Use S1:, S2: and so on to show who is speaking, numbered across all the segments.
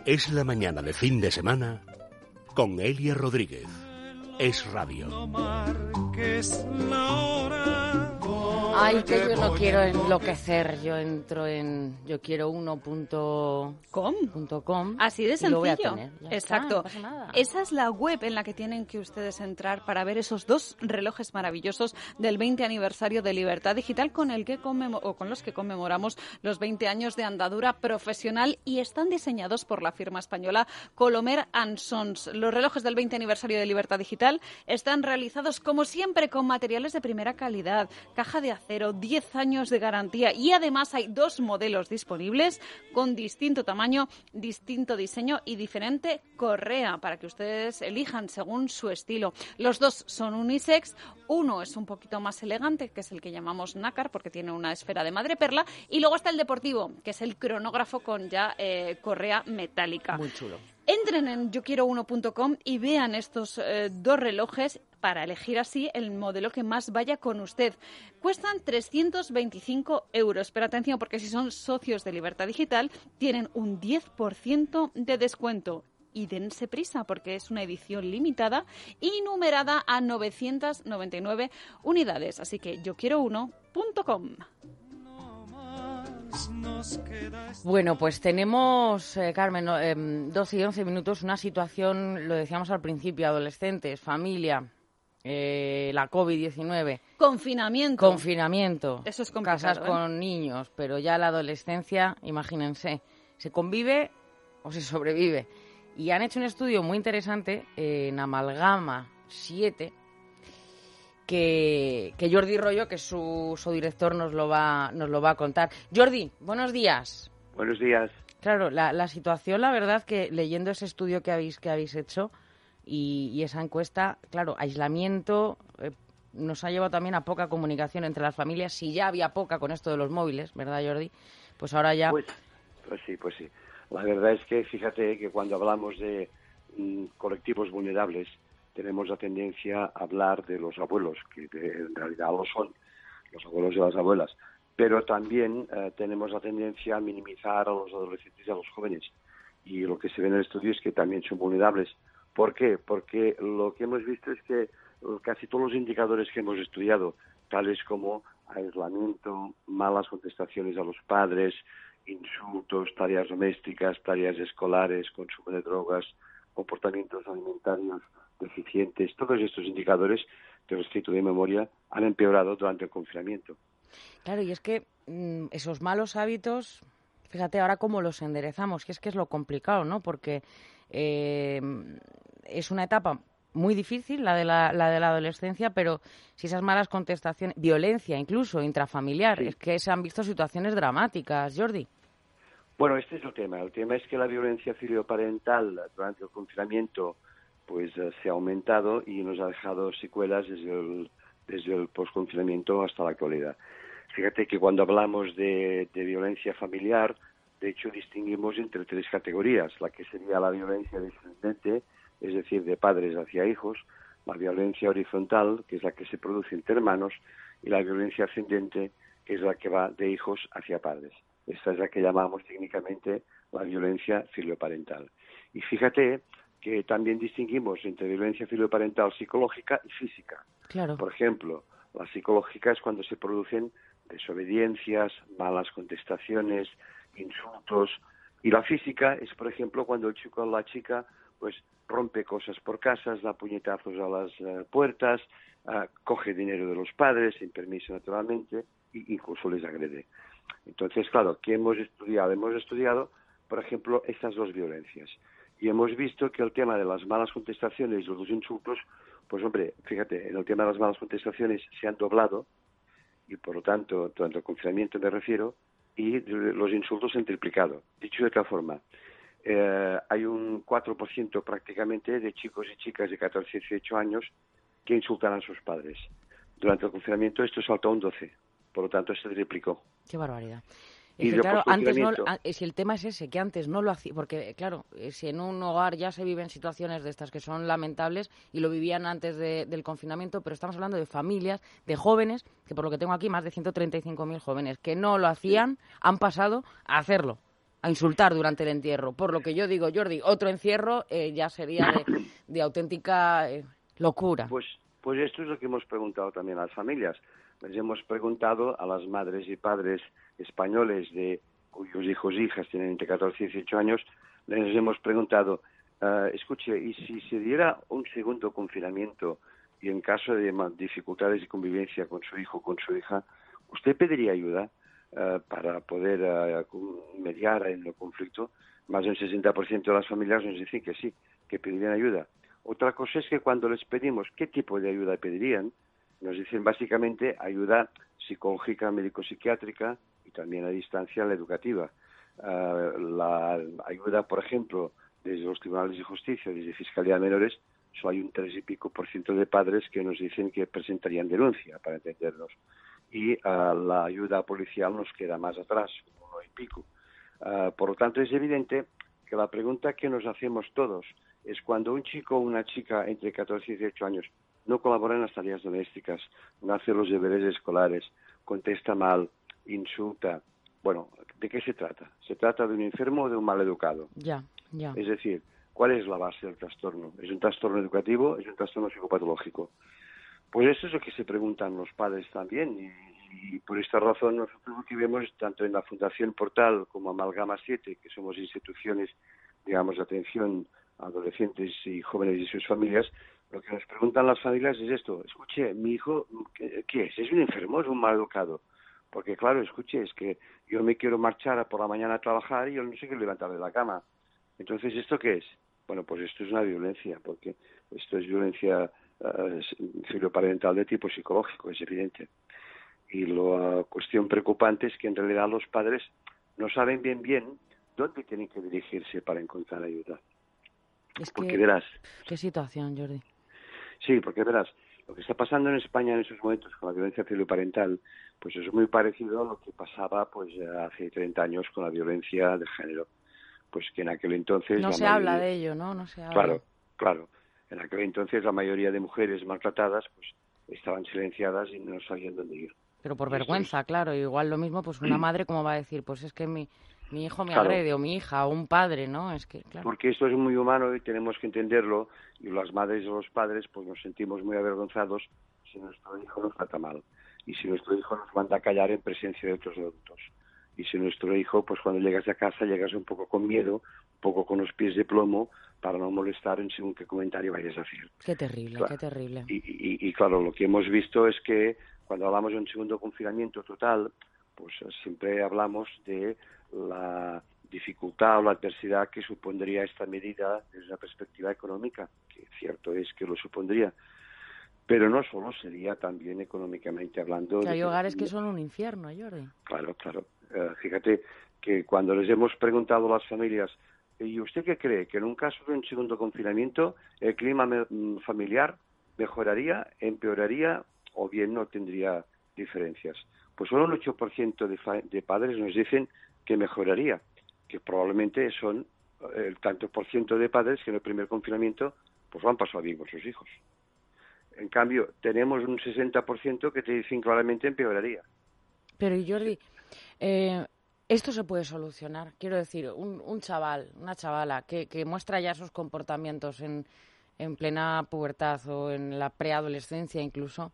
S1: Es la mañana de fin de semana con Elia Rodríguez. Es radio.
S2: Ay, que yo no quiero enloquecer. Yo entro en yoquiero1.com.
S3: Así de sencillo.
S2: Exacto.
S3: No pasa nada. Esa es la web en la que tienen que ustedes entrar para ver esos dos relojes maravillosos del 20 aniversario de Libertad Digital con los que conmemoramos los 20 años de andadura profesional, y están diseñados por la firma española Colomer & Sons. Los relojes del 20 aniversario de Libertad Digital están realizados como siempre con materiales de primera calidad, caja de acero, 10 años de garantía, y además hay 2 modelos disponibles con distinto tamaño, distinto diseño y diferente correa para que ustedes elijan según su estilo. Los 2 son unisex, uno es un poquito más elegante, que es el que llamamos nácar porque tiene una esfera de madreperla, y luego está el deportivo, que es el cronógrafo con ya correa metálica.
S2: Muy chulo.
S3: Entren en yoquiero1.com y vean estos 2 relojes para elegir así el modelo que más vaya con usted. Cuestan 325 €, pero atención, porque si son socios de Libertad Digital tienen un 10% de descuento. Y dense prisa porque es una edición limitada y numerada a 999 unidades. Así que yoquiero1.com.
S2: Bueno, pues tenemos, Carmen, 12 y 11 minutos, una situación, lo decíamos al principio, adolescentes, familia, la COVID-19. Confinamiento.
S3: Eso es complicado.
S2: Casas con niños, pero ya la adolescencia, imagínense, ¿se convive o se sobrevive? Y han hecho un estudio muy interesante en Amalgama 7, que Jordi Rollo, que es su director, nos lo va a contar. Jordi, buenos días.
S4: Buenos días.
S2: Claro, la situación, la verdad, que leyendo ese estudio que habéis hecho y esa encuesta, claro, aislamiento, nos ha llevado también a poca comunicación entre las familias. Si ya había poca con esto de los móviles, ¿verdad, Jordi? Pues ahora ya...
S4: Pues sí. La verdad es que fíjate que cuando hablamos de colectivos vulnerables, tenemos la tendencia a hablar de los abuelos, que en realidad lo son, los abuelos y las abuelas. Pero también tenemos la tendencia a minimizar a los adolescentes y a los jóvenes. Y lo que se ve en el estudio es que también son vulnerables. ¿Por qué? Porque lo que hemos visto es que casi todos los indicadores que hemos estudiado, tales como aislamiento, malas contestaciones a los padres, insultos, tareas domésticas, tareas escolares, consumo de drogas, comportamientos alimentarios deficientes, todos estos indicadores, te los cito de memoria, han empeorado durante el confinamiento.
S2: Claro, y es que esos malos hábitos, fíjate ahora cómo los enderezamos, que es lo complicado, ¿no? Porque es una etapa muy difícil, la de la adolescencia, pero si esas malas contestaciones, violencia incluso intrafamiliar, sí. Es que se han visto situaciones dramáticas, Jordi.
S4: Bueno, este es el tema. El tema es que la violencia filioparental durante el confinamiento pues se ha aumentado y nos ha dejado secuelas desde el posconfinamiento hasta la actualidad. Fíjate que cuando hablamos de violencia familiar, de hecho distinguimos entre 3 categorías, la que sería la violencia descendente, es decir, de padres hacia hijos, la violencia horizontal, que es la que se produce entre hermanos, y la violencia ascendente, que es la que va de hijos hacia padres. Esta es la que llamamos técnicamente la violencia filioparental. Y fíjate que también distinguimos entre violencia filioparental psicológica y física.
S2: Claro.
S4: Por ejemplo, la psicológica es cuando se producen desobediencias, malas contestaciones, insultos, y la física es, por ejemplo, cuando el chico o la chica pues rompe cosas por casas, da puñetazos a las puertas, coge dinero de los padres sin permiso naturalmente e incluso les agrede. Entonces, claro, ¿qué hemos estudiado? Hemos estudiado, por ejemplo, estas 2 violencias. Y hemos visto que el tema de las malas contestaciones y los insultos, pues hombre, fíjate, en el tema de las malas contestaciones se han doblado, y por lo tanto, durante el confinamiento me refiero, y los insultos se han triplicado. Dicho de otra forma, hay un 4% prácticamente de chicos y chicas de 14 y 18 años que insultan a sus padres. Durante el confinamiento esto saltó a un 12%, por lo tanto se triplicó.
S2: ¡Qué barbaridad! Es que, claro, antes no, si el tema es ese, que antes no lo hacía, porque claro, si en un hogar ya se viven situaciones de estas que son lamentables y lo vivían antes del confinamiento, pero estamos hablando de familias, de jóvenes, que por lo que tengo aquí más de 135.000 jóvenes que no lo hacían, han pasado a hacerlo. a insultar durante el entierro. Por lo que yo digo, Jordi, otro encierro ya sería de auténtica locura.
S4: Pues esto es lo que hemos preguntado también a las familias. Les hemos preguntado a las madres y padres españoles cuyos hijos e hijas tienen entre 14 y 18 años, les hemos preguntado, escuche, ¿y si se diera un segundo confinamiento y en caso de dificultades de convivencia con su hijo o con su hija, usted pediría ayuda para poder mediar en el conflicto? Más del 60% de las familias nos dicen que sí, que pedirían ayuda. Otra cosa es que cuando les pedimos qué tipo de ayuda pedirían, nos dicen básicamente ayuda psicológica, médico-psiquiátrica y también a distancia la educativa. La ayuda, por ejemplo, desde los tribunales de justicia, desde Fiscalía de Menores, solo hay un 3 y pico % de padres que nos dicen que presentarían denuncia, para entendernos. Y la ayuda policial nos queda más atrás, 1 y pico. Por lo tanto, es evidente que la pregunta que nos hacemos todos es cuando un chico o una chica entre 14 y 18 años no colabora en las tareas domésticas, no hace los deberes escolares, contesta mal, insulta. Bueno, ¿de qué se trata? ¿Se trata de un enfermo o de un maleducado?
S2: Ya.
S4: Es decir, ¿cuál es la base del trastorno? ¿Es un trastorno educativo? ¿Es un trastorno psicopatológico? Pues eso es lo que se preguntan los padres también y por esta razón nosotros lo que vemos tanto en la Fundación Portal como Amalgama 7, que somos instituciones, digamos, de atención a adolescentes y jóvenes y sus familias, lo que nos preguntan las familias es esto: escuche, mi hijo, ¿qué es? ¿Es un enfermo? ¿Es un maleducado? Porque claro, escuche, es que yo me quiero marchar por la mañana a trabajar y yo no sé qué levantar de la cama. Entonces, ¿esto qué es? Bueno, pues esto es una violencia, porque esto es violencia filoparental de tipo psicológico, es evidente. Y la cuestión preocupante es que en realidad los padres no saben bien dónde tienen que dirigirse para encontrar ayuda. Porque verás...
S2: ¿Qué situación, Jordi?
S4: Sí, porque verás, lo que está pasando en España en esos momentos con la violencia filoparental, pues es muy parecido a lo que pasaba pues hace 30 años con la violencia de género. Pues que en aquel entonces...
S2: No se habla de ello, ¿no? No se habla.
S4: Claro. En aquel entonces la mayoría de mujeres maltratadas pues estaban silenciadas y no sabían dónde ir.
S2: Pero por vergüenza, claro. Igual lo mismo, pues una madre como va a decir, pues es que mi hijo me agrede, o mi hija, o un padre, ¿no? Es que, claro.
S4: Porque esto es muy humano y tenemos que entenderlo, y las madres o los padres pues nos sentimos muy avergonzados si nuestro hijo nos trata mal, y si nuestro hijo nos manda a callar en presencia de otros adultos. Y si nuestro hijo, pues cuando llegas a casa, llegas un poco con miedo, un poco con los pies de plomo, para no molestar en según qué comentario vayas a hacer.
S2: Qué terrible, claro. Qué terrible.
S4: Y claro, lo que hemos visto es que cuando hablamos de un segundo confinamiento total, pues siempre hablamos de la dificultad o la adversidad que supondría esta medida desde una perspectiva económica, que cierto es que lo supondría. Pero no solo sería también económicamente hablando...
S2: Que hay hogares que son un infierno, Jordi.
S4: Claro. Fíjate que cuando les hemos preguntado a las familias, ¿y usted qué cree? ¿Que en un caso de un segundo confinamiento el clima familiar mejoraría, empeoraría o bien no tendría diferencias? Pues solo un 8% de padres nos dicen que mejoraría, que probablemente son el tanto por ciento de padres que en el primer confinamiento pues lo han pasado bien con sus hijos. En cambio, tenemos un 60% que te dicen claramente empeoraría.
S2: Pero, Jordi, esto se puede solucionar. Quiero decir, un chaval, una chavala que muestra ya esos comportamientos en plena pubertad o en la preadolescencia incluso,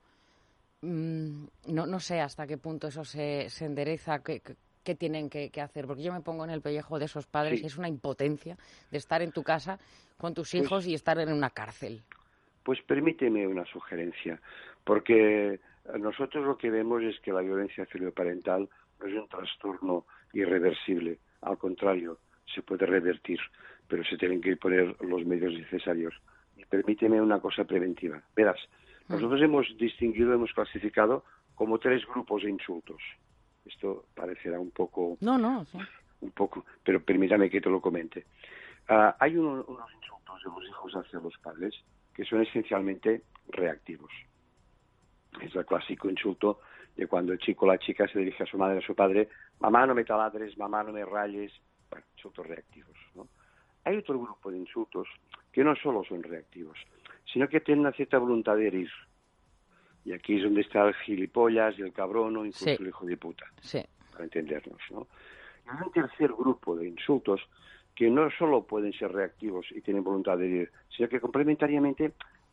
S2: no sé hasta qué punto eso se endereza, qué tienen que hacer. Porque yo me pongo en el pellejo de esos padres,
S4: sí.
S2: Es una impotencia de estar en tu casa con tus hijos y estar en una cárcel.
S4: Pues permíteme una sugerencia, porque nosotros lo que vemos es que la violencia filoparental no es un trastorno irreversible, al contrario, se puede revertir, pero se tienen que poner los medios necesarios. Y permíteme una cosa preventiva. Verás, nosotros hemos clasificado como 3 grupos de insultos. Esto parecerá un poco...
S2: No, sí.
S4: Un poco, pero permítame que te lo comente. Hay unos insultos de los hijos hacia los padres que son esencialmente reactivos. Es el clásico insulto de cuando el chico o la chica se dirige a su madre o a su padre: mamá, no me taladres, mamá, no me rayes. Bueno, insultos reactivos, ¿no? Hay otro grupo de insultos que no solo son reactivos, sino que tienen una cierta voluntad de herir. Y aquí es donde está el gilipollas y el cabrón o incluso el hijo de puta, para entendernos, ¿no? Y hay un tercer grupo de insultos que no solo pueden ser reactivos y tienen voluntad de herir, sino que complementariamente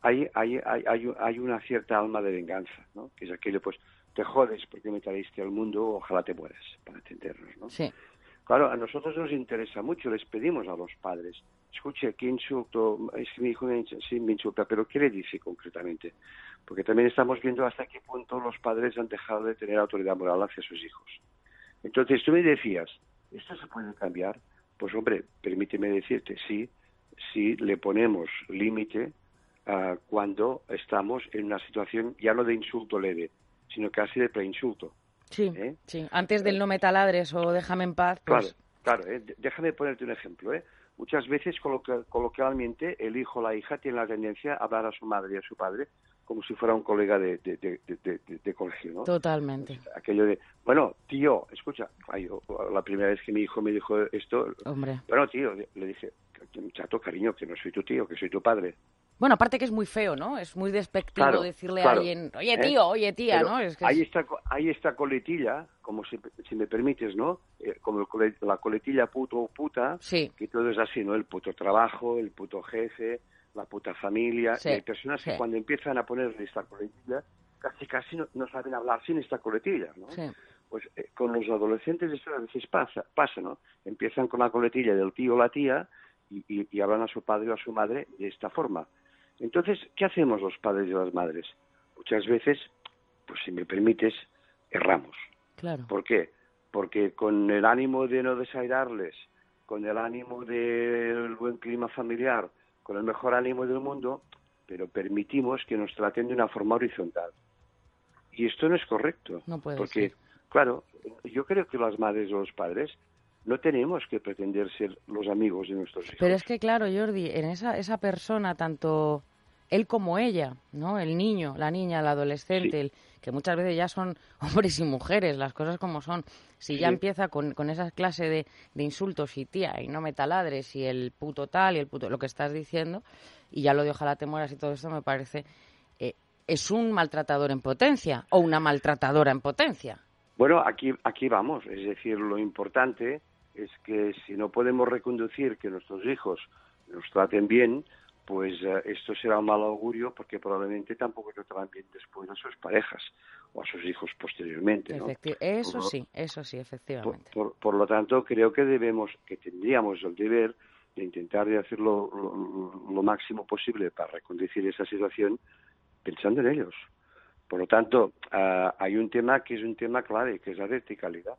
S4: hay una cierta alma de venganza, ¿no? Que es aquello, pues, te jodes porque me traíste al mundo, ojalá te mueras, para entendernos, ¿no?
S2: Sí.
S4: Claro, a nosotros nos interesa mucho, les pedimos a los padres, escuche, ¿qué insulto? Es que mi hijo me insulta, pero ¿qué le dice concretamente? Porque también estamos viendo hasta qué punto los padres han dejado de tener autoridad moral hacia sus hijos. Entonces, tú me decías, ¿esto se puede cambiar? Pues, hombre, permíteme decirte, sí, le ponemos límite cuando estamos en una situación ya no de insulto leve, sino casi de preinsulto.
S2: Sí, sí. Antes del no me taladres o déjame en paz, pues...
S4: Claro. Déjame ponerte un ejemplo. Muchas veces, coloquialmente, el hijo o la hija tiene la tendencia a hablar a su madre y a su padre como si fuera un colega de colegio, ¿no?
S2: Totalmente.
S4: Aquello de, bueno, tío, escucha, la primera vez que mi hijo me dijo esto,
S2: hombre,
S4: bueno, tío, le dije, chato, cariño, que no soy tu tío, que soy tu padre.
S2: Bueno, aparte que es muy feo, ¿no? Es muy despectivo decirle a alguien, oye tío, oye tía,
S4: pero
S2: ¿no? Es que
S4: hay esta coletilla, como si me permites, ¿no? Como la coletilla puto o puta,
S2: sí,
S4: que todo es así, ¿no? El puto trabajo, el puto jefe, la puta familia.
S2: Sí,
S4: y hay personas que cuando empiezan a ponerle esta coletilla, casi no saben hablar sin esta coletilla, ¿no?
S2: Sí.
S4: Pues con los adolescentes esto a veces pasa, ¿no? Empiezan con la coletilla del tío o la tía y hablan a su padre o a su madre de esta forma. Entonces, ¿qué hacemos los padres y las madres? Muchas veces, pues si me permites, erramos.
S2: Claro.
S4: ¿Por qué? Porque con el ánimo de no desairarles, con el ánimo del buen clima familiar, con el mejor ánimo del mundo, pero permitimos que nos traten de una forma horizontal. Y esto no es correcto.
S2: No puede
S4: porque,
S2: ser.
S4: Claro, yo creo que las madres o los padres no tenemos que pretender ser los amigos de nuestros hijos.
S2: Pero es que, claro, Jordi, en esa persona, tanto él como ella, ¿no? El niño, la niña, el adolescente,
S4: sí,
S2: que muchas veces ya son hombres y mujeres, las cosas como son. Si ya empieza con esa clase de insultos y tía, y no me taladres, y el puto tal, y el puto... lo que estás diciendo, y ya lo de ojalá te mueras y todo esto me parece... es un maltratador en potencia, o una maltratadora en potencia.
S4: Bueno, aquí vamos. Es decir, lo importante es que si no podemos reconducir que nuestros hijos nos traten bien, pues esto será un mal augurio porque probablemente tampoco tratarán bien después a sus parejas o a sus hijos posteriormente, ¿no?
S2: Eso sí, efectivamente.
S4: Por lo tanto, creo que tendríamos el deber de intentar de hacer lo máximo posible para reconducir esa situación pensando en ellos. Por lo tanto, hay un tema que es un tema clave, que es la verticalidad.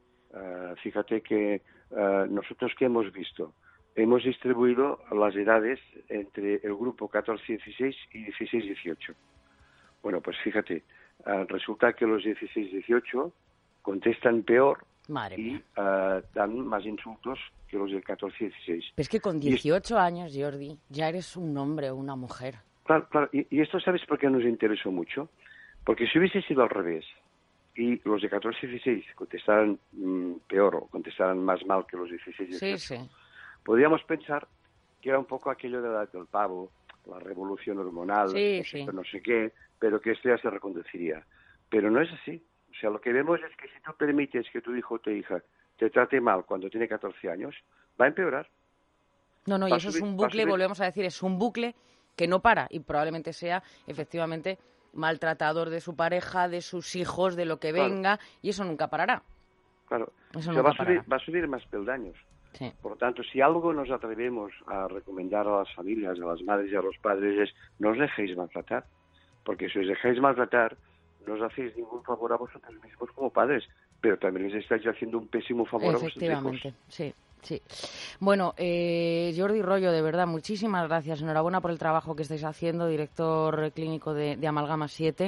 S4: Fíjate que nosotros que hemos visto, hemos distribuido las edades entre el grupo 14-16 y 16-18. Bueno, pues fíjate, resulta que los 16-18 contestan peor y dan más insultos que los del 14-16.
S2: Pero es que con 18 años, Jordi, ya eres un hombre o una mujer.
S4: Claro. Y esto, ¿sabes por qué nos interesó mucho? Porque si hubiese sido al revés y los de 14-16 contestaran peor o contestaran más mal que los de 16-18,
S2: sí,
S4: podríamos pensar que era un poco aquello de la edad del pavo, la revolución hormonal, no sé qué, pero que esto ya se reconduciría. Pero no es así. O sea, lo que vemos es que si tú permites que tu hijo o tu hija te trate mal cuando tiene 14 años, va a empeorar.
S2: No, y eso es un bucle, volvemos a decir, es un bucle que no para y probablemente sea, efectivamente, maltratador de su pareja, de sus hijos, de lo que venga, y eso nunca parará.
S4: Claro,
S2: eso
S4: va a subir más peldaños.
S2: Sí.
S4: Por lo tanto, si algo nos atrevemos a recomendar a las familias, a las madres y a los padres es no os dejéis maltratar, porque si os dejáis maltratar no os hacéis ningún favor a vosotros mismos como padres, pero también les estáis haciendo un pésimo favor a vuestros hijos.
S2: Efectivamente, sí. Bueno, Jordi Royo, de verdad, muchísimas gracias. Enhorabuena por el trabajo que estáis haciendo, director clínico de Amalgama 7.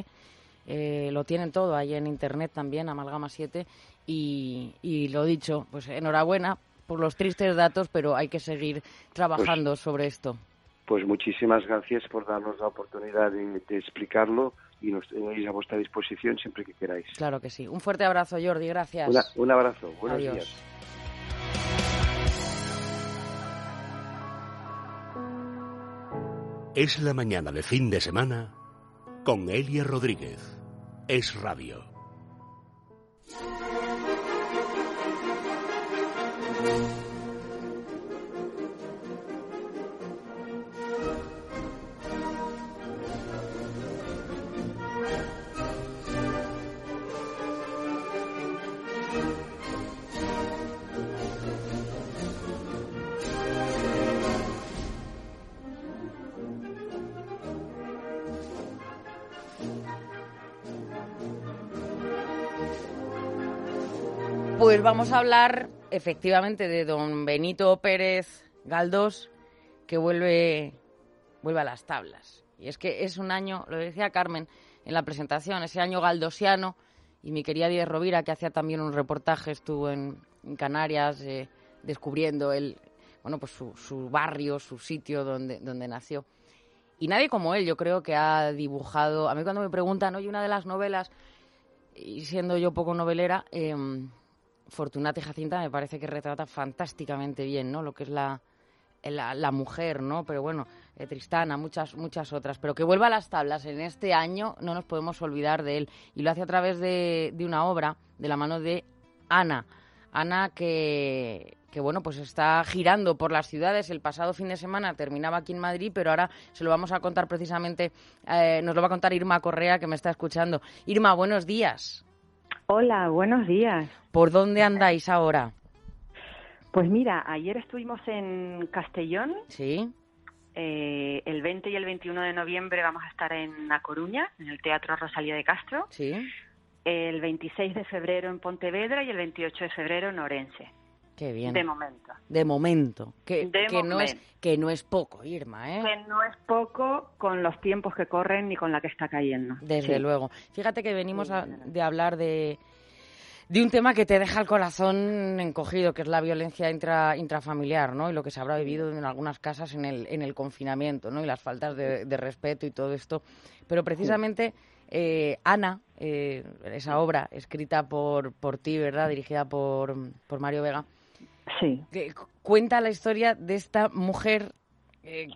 S2: Lo tienen todo ahí en internet también, Amalgama 7. Y lo dicho, pues enhorabuena por los tristes datos, pero hay que seguir trabajando sobre esto.
S4: Pues muchísimas gracias por darnos la oportunidad de explicarlo y nos tenéis a vuestra disposición siempre que queráis.
S2: Claro que sí. Un fuerte abrazo, Jordi. Gracias.
S4: Un abrazo. Buenos
S2: Adiós.
S4: días.
S1: Es la mañana de fin de semana con Elia Rodríguez. Es Radio.
S2: Pues vamos a hablar efectivamente de don Benito Pérez Galdós, que vuelve a las tablas. Y es que es un año, lo decía Carmen en la presentación, ese año galdosiano, y mi querida Díez Rovira, que hacía también un reportaje, estuvo en Canarias descubriendo su barrio, su sitio donde nació. Y nadie como él, yo creo que ha dibujado... A mí cuando me preguntan, oye, una de las novelas, y siendo yo poco novelera... Fortunata y Jacinta me parece que retrata fantásticamente bien, ¿no? Lo que es la mujer, ¿no? Pero bueno, Tristana, muchas otras. Pero que vuelva a las tablas en este año, no nos podemos olvidar de él. Y lo hace a través de una obra de la mano de Ana. Ana que bueno, pues está girando por las ciudades. El pasado fin de semana terminaba aquí en Madrid, pero ahora se lo vamos a contar precisamente, nos lo va a contar Irma Correa, que me está escuchando. Irma, buenos días.
S5: Hola, buenos días.
S2: ¿Por dónde andáis ahora?
S5: Pues mira, ayer estuvimos en Castellón.
S2: Sí.
S5: El 20 y el 21 de noviembre vamos a estar en A Coruña, en el Teatro Rosalía de Castro.
S2: Sí.
S5: El 26 de febrero en Pontevedra y el 28 de febrero en Orense.
S2: Qué bien.
S5: De momento.
S2: De momento. Que no es poco, Irma, ¿eh?
S5: Que no es poco con los tiempos que corren ni con la que está cayendo.
S2: Desde luego. Fíjate que venimos de hablar de un tema que te deja el corazón encogido, que es la violencia intrafamiliar, ¿no? Y lo que se habrá vivido en algunas casas en el confinamiento, ¿no? Y las faltas de respeto y todo esto. Pero precisamente Ana, esa obra escrita por ti, ¿verdad? Dirigida por Mario Vega.
S5: Sí.
S2: Que cuenta la historia de esta mujer que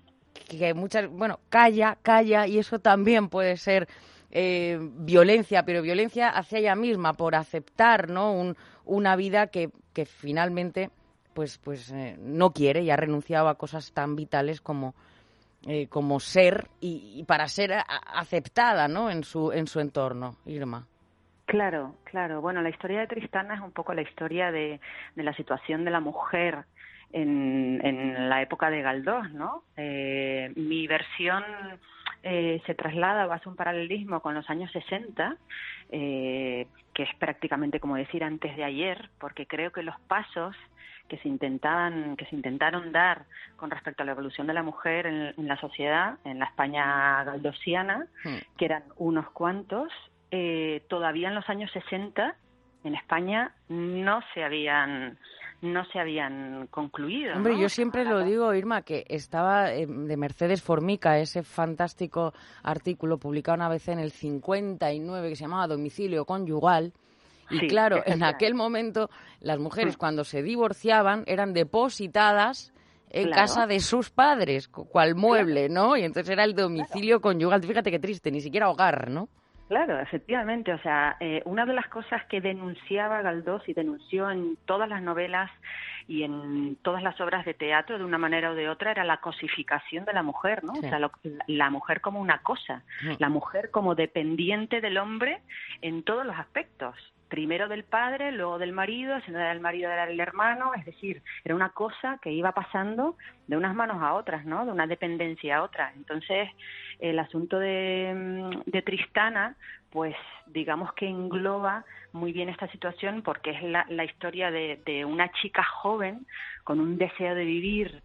S2: calla, y eso también puede ser violencia, pero violencia hacia ella misma por aceptar, ¿no? Una vida que finalmente pues no quiere y ha renunciado a cosas tan vitales como ser y para ser aceptada, ¿no? en su entorno, Irma.
S5: Claro. Bueno, la historia de Tristana es un poco la historia de la situación de la mujer en la época de Galdós, ¿no? Mi versión se traslada o hace un paralelismo con los años 60, que es prácticamente como decir antes de ayer, porque creo que los pasos que se intentaron dar con respecto a la evolución de la mujer en la sociedad, en la España galdosiana, que eran unos cuantos, todavía en los años 60 en España no se habían concluido.
S2: Hombre,
S5: ¿no?
S2: yo siempre lo digo, Irma, que estaba de Mercedes Formica, ese fantástico artículo publicado una vez en el 59 que se llamaba Domicilio Conyugal. Y
S5: sí,
S2: claro, en aquel momento las mujeres cuando se divorciaban eran depositadas en casa de sus padres, cual mueble, ¿no? Y entonces era el domicilio conyugal. Fíjate qué triste, ni siquiera hogar, ¿no?
S5: Claro, efectivamente. O sea, una de las cosas que denunciaba Galdós y denunció en todas las novelas y en todas las obras de teatro, de una manera o de otra, era la cosificación de la mujer, ¿no? Sí. O sea, la mujer como una cosa, la mujer como dependiente del hombre en todos los aspectos. Primero del padre, luego del marido, si no era del marido era el hermano, es decir, era una cosa que iba pasando de unas manos a otras, ¿no? De una dependencia a otra. Entonces, el asunto de Tristana, pues digamos que engloba muy bien esta situación porque es la historia de una chica joven con un deseo de vivir,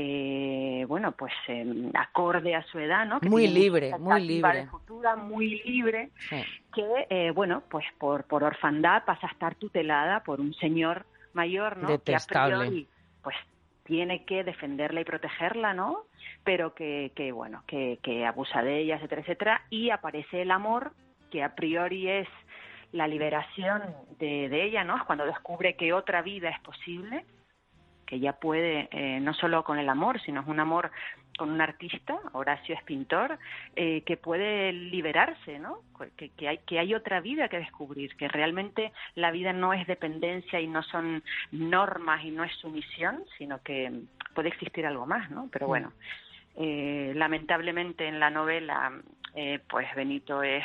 S5: acorde a su edad, ¿no? Que
S2: muy libre.
S5: De futura, muy libre, sí. Que, pues por orfandad pasa a estar tutelada por un señor mayor, ¿no?
S2: Detestable.
S5: Que a priori, pues tiene que defenderla y protegerla, ¿no? Pero que abusa de ella, etcétera, etcétera, y aparece el amor, que a priori es la liberación de ella, ¿no? Es cuando descubre que otra vida es posible, que ella puede, no solo con el amor, sino es un amor con un artista, Horacio es pintor, que puede liberarse, ¿no? Que hay otra vida que descubrir, que realmente la vida no es dependencia y no son normas y no es sumisión, sino que puede existir algo más, ¿no? Pero bueno, lamentablemente en la novela, pues Benito es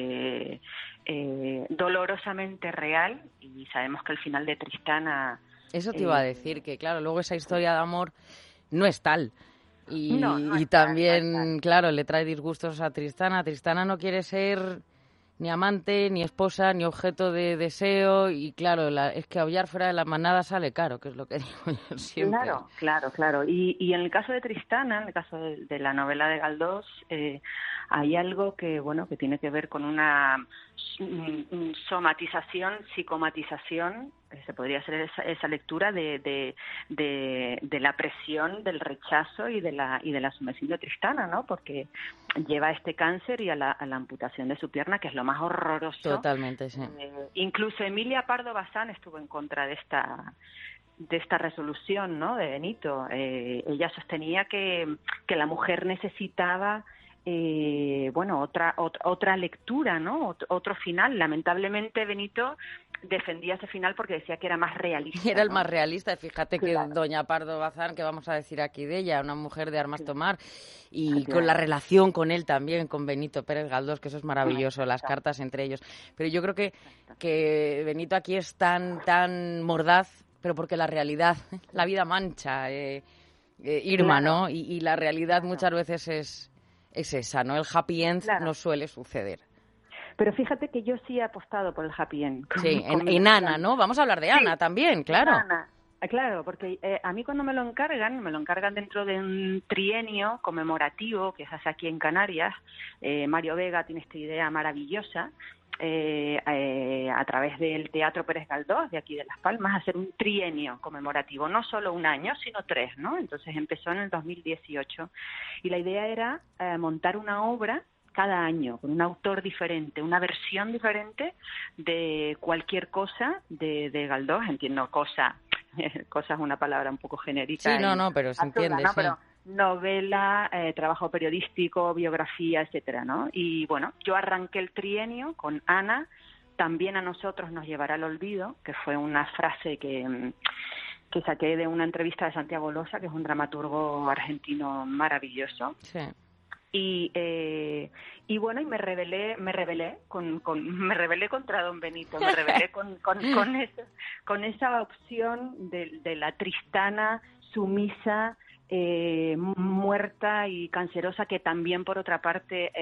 S5: dolorosamente real, y sabemos que el final de Tristana...
S2: Eso te iba a decir, que claro, luego esa historia de amor no es tal. Y,
S5: no
S2: y
S5: es
S2: también,
S5: tal.
S2: claro, le trae disgustos a Tristana. Tristana no quiere ser ni amante, ni esposa, ni objeto de deseo. Y claro, es que aullar fuera de la manada sale caro, que es lo que digo yo siempre.
S5: Claro. Y en el caso de Tristana, en el caso de la novela de Galdós, hay algo que, bueno, que tiene que ver con una somatización, psicomatización, se podría hacer esa lectura de la presión, del rechazo y de la sumisión de Tristana, ¿no? Porque lleva este cáncer y a la amputación de su pierna, que es lo más horroroso.
S2: Totalmente, sí.
S5: Incluso Emilia Pardo Bazán estuvo en contra de esta resolución, ¿no?, de Benito. Ella sostenía que la mujer necesitaba otra lectura, ¿no? Otro final. Lamentablemente Benito defendía ese final porque decía que era más realista.
S2: Era el
S5: ¿no?
S2: más realista. Fíjate
S5: Claro.
S2: que doña Pardo Bazán, que vamos a decir aquí de ella, una mujer de armas tomar, y con la relación con él también, con Benito Pérez Galdós, que eso es maravilloso, las cartas entre ellos. Pero yo creo que Benito aquí es tan mordaz, pero porque la realidad, la vida mancha, Irma,
S5: Claro.
S2: ¿no? Y la realidad muchas veces es esa, ¿no? El happy end no suele suceder.
S5: Pero fíjate que yo sí he apostado por el happy end.
S2: Sí, en Ana, ¿no? Vamos a hablar de Ana también, claro.
S5: Ana. Claro, porque a mí cuando me lo encargan dentro de un trienio conmemorativo que se hace aquí en Canarias. Mario Vega tiene esta idea maravillosa, a través del Teatro Pérez Galdós de aquí de Las Palmas, hacer un trienio conmemorativo, no solo un año, sino 3, ¿no? Entonces empezó en el 2018 y la idea era montar una obra cada año, con un autor diferente, una versión diferente de cualquier cosa de Galdós. Entiendo cosa es una palabra un poco genérica.
S2: Sí, no, pero se entiende,
S5: ¿no?
S2: sí.
S5: Pero novela, trabajo periodístico, biografía, etcétera, ¿no? Y bueno, yo arranqué el trienio con Ana, también a nosotros nos llevará al olvido, que fue una frase que saqué de una entrevista de Santiago Losa, que es un dramaturgo argentino maravilloso.
S2: Sí.
S5: Y bueno, y me rebelé contra don Benito, me rebelé con esa opción de la Tristana sumisa, muerta y cancerosa, que también por otra parte